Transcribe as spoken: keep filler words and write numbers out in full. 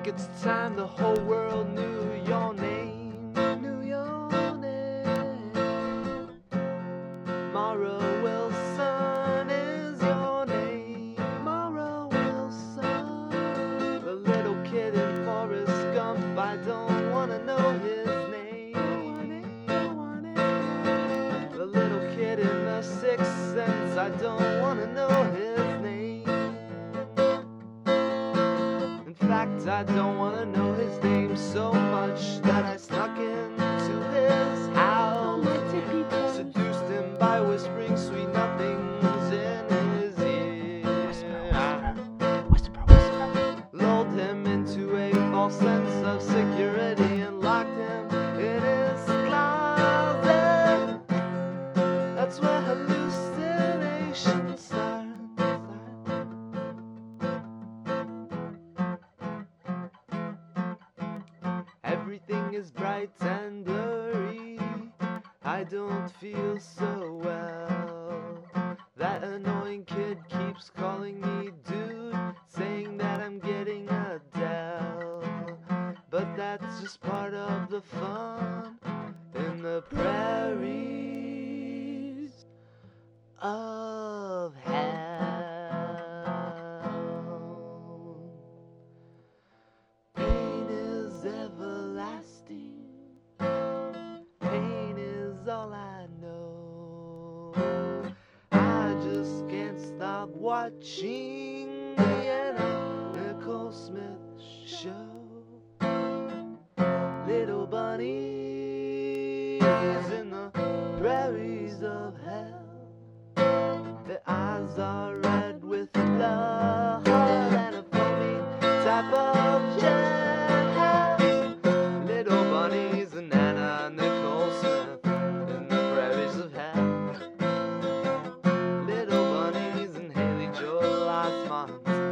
think it's time the whole world knew your name, knew your name. Mara Wilson is your name, Mara Wilson. The little kid in Forrest Gump, I don't wanna know his name. The little kid in The Sixth Sense, I don't wanna know his name. In fact, I don't wanna know his name so much that I snuck into his house, seduced him by whispering sweet nothings in his ear, Whisper, whisper. lulled him into a false sense of security and locked him in his closet. That's where hallucinations start. Everything is bright and blurry. I don't feel so well. That annoying kid keeps calling me dude, saying that I'm getting Adele. But that's just part of the fun in the prairies of hell. Pain is everlasting. Pain is all I know. I just can't stop watching the Anna Nicole Smith show. Little bunnies in the prairies of hell. Their eyes are red with blood and a foamy type of gel. Little bunnies and Anna Nicole Smith in the prairies of hell. Little bunnies and Haley Joel Osment